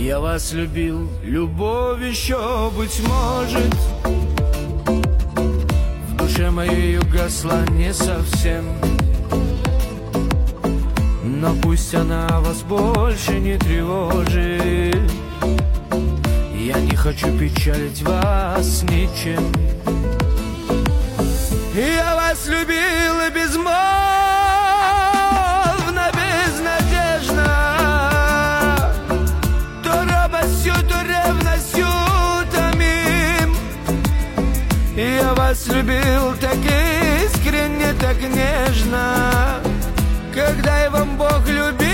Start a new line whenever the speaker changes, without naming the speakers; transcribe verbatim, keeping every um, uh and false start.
Я вас любил, любовь еще, быть может, в душе моей угасла не совсем. Но пусть она вас больше не тревожит, я не хочу печалить вас ничем. Я вас любил и безмолвно, безнадежно, то робостью, то ревностью томим. Я вас любил так искренне, так нежно, когда и вам Бог любил.